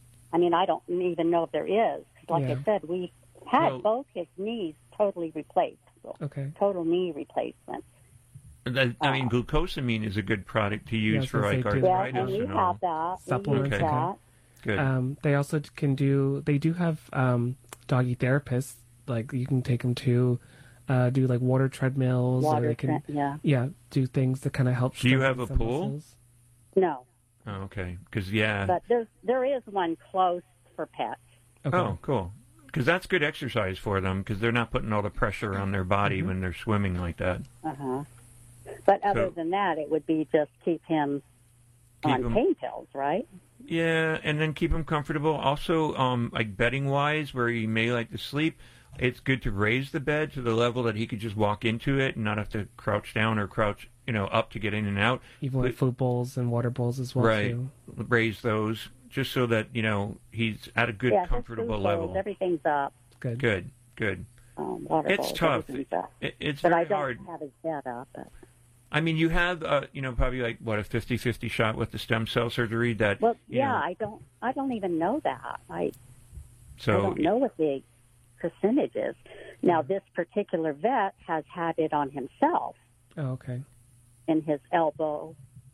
I mean, I don't even know if there is. Like Yeah. I said, we had Well- both his knees totally replaced. So Okay. total knee replacement. That, I mean, glucosamine is a good product to Yeah, I use was for gonna like say, too. Yeah, arthritis and we and all. have that. Supplements, We use okay. that. Good. Um, they also can do. They do have um, doggy therapists. Like you can take them to uh, do like water treadmills, or Water they can tre- yeah. do things to kind of help. Do you have strengthen a some pool? muscles. No, Oh, okay. Because yeah. but there's there is one close for pets. Oh, cool. Because that's good exercise for them, because they're not putting all the pressure on their body Mm-hmm. when they're swimming like that. Uh huh. But other So- than that, it would be just keep him Keep on him- pain pills, right? Yeah, and then keep him comfortable. Also, um, like bedding wise, where he may like to sleep, it's good to raise the bed to the level that he could just walk into it and not have to crouch down or crouch, you know, up to get in and out. Even with food bowls and water bowls as well. right. Too. Raise those just so that you know he's at a good, yeah, his comfortable food level. bowls, everything's up. Good. Good. Good. Um, water It's bowls, tough. everything's up. It, it's but very I don't hard. have his bed up. But, I mean, you have, uh, you know, probably like what a fifty-fifty shot with the stem cell surgery. That well, you yeah, know, I don't. I don't even know that. I so I don't know what the percentage is. Now, this particular vet has had it on himself Oh, okay. in his elbow,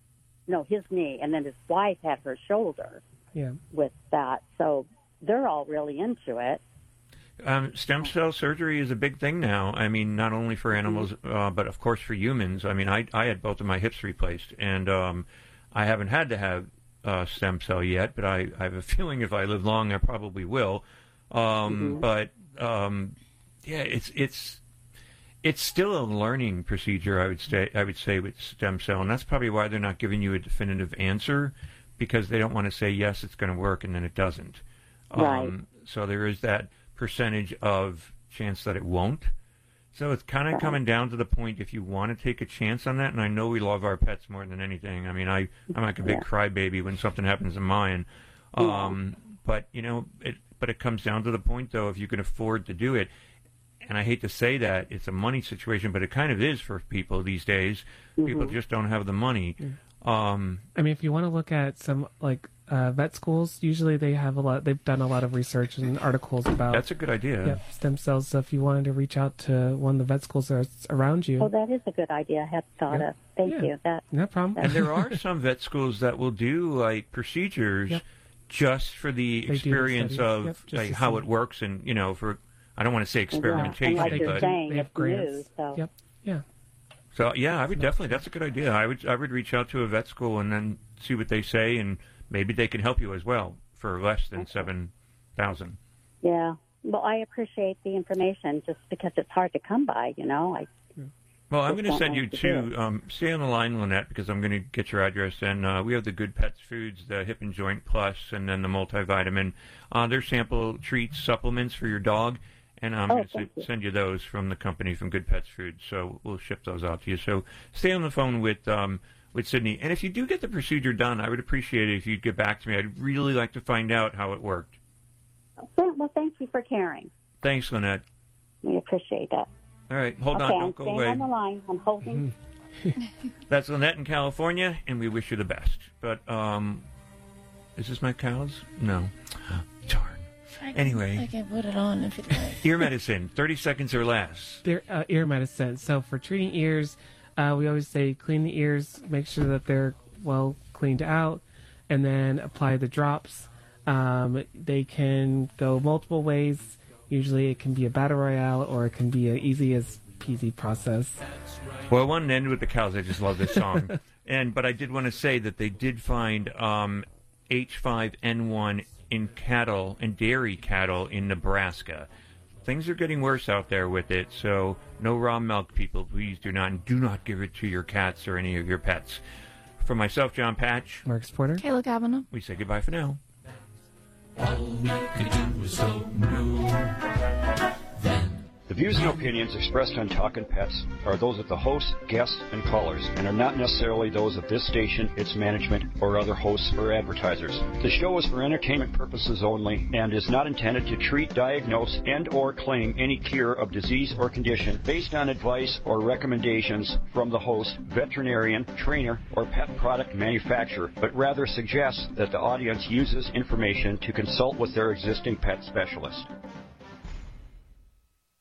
no, his knee, and then his wife had her shoulder Yeah. with that. So they're all really into it. Um, stem cell surgery is a big thing now. I mean, not only for animals, uh, but of course for humans. I mean, I, I had both of my hips replaced, and um, I haven't had to have uh, stem cell yet, but I, I have a feeling if I live long, I probably will. Um, Mm-hmm. But um, yeah, it's it's it's still a learning procedure. I would say I would say with stem cell, and that's probably why they're not giving you a definitive answer, because they don't want to say yes, it's going to work, and then it doesn't. Right. Um, so there is that percentage of chance that it won't. So it's kind of coming down to the point if you want to take a chance on that, and I know we love our pets more than anything. I mean, I, I'm like a big Yeah. crybaby when something happens to mine. Um, but, you know, it, but it comes down to the point, though, if you can afford to do it. And I hate to say that, it's a money situation, but it kind of is for people these days. People just don't have the money. Um, I mean, if you want to look at some, like, uh, vet schools, usually they have a lot, they've done a lot of research and articles about... That's a good idea. Yep, stem cells. So if you wanted to reach out to one of the vet schools that's around you... Oh, that is a good idea. I hadn't thought Yeah. of. Thank Yeah. you. That No problem. And there are some vet schools that will do, like, procedures Yep. just for the They do the experience studies. of Yep, just like to how see. it works, and, you know, for... I don't want to say experimentation, and like you're but... saying, they have it's grants. new, so Yep. Yeah. So yeah, I would definitely. That's a good idea. I would I would reach out to a vet school and then see what they say, and maybe they can help you as well for less than seven thousand. yeah. Well, I appreciate the information just because it's hard to come by. You know, I Well, I'm Just going to don't send know you what to to um, stay on the line, Lynette, because I'm going to get your address. And uh, we have the Good Pets Foods, the Hip and Joint Plus, and then the multivitamin. Uh, they're sample treats, supplements for your dog. And I'm Oh, going thank to you. send you those from the company from Good Pets Foods. So we'll ship those out to you. So stay on the phone with um, with Sydney. And if you do get the procedure done, I would appreciate it if you'd get back to me. I'd really like to find out how it worked. well, thank you for caring. Thanks, Lynette. We appreciate that. All right, hold okay, on. I'm Don't go staying away. on the line. I'm holding. That's Lynette in California, and we wish you the best. But, um, is this my cows? No. Darn. I can, Anyway. I can put it on if you'd like. Ear medicine, thirty seconds or less. Ear, uh, ear medicine. So for treating ears, uh, we always say clean the ears, make sure that they're well cleaned out, and then apply the drops. Um, they can go multiple ways. Usually it can be a battle royale, or it can be an easy as peasy process. Well, I wanted to end with the cows. I just love this song. and But I did want to say that they did find um, H five N one in cattle and dairy cattle in Nebraska. Things are getting worse out there with it, so no raw milk, people. Please do not, and do not give it to your cats or any of your pets. For myself, John Patch, Mark Porter, Kayla Kavanaugh. we say goodbye for now. All we could do is go moo. The views and opinions expressed on Talkin' Pets are those of the hosts, guests, and callers, and are not necessarily those of this station, its management, or other hosts or advertisers. The show is for entertainment purposes only and is not intended to treat, diagnose, and or claim any cure of disease or condition based on advice or recommendations from the host, veterinarian, trainer, or pet product manufacturer, but rather suggests that the audience uses information to consult with their existing pet specialist.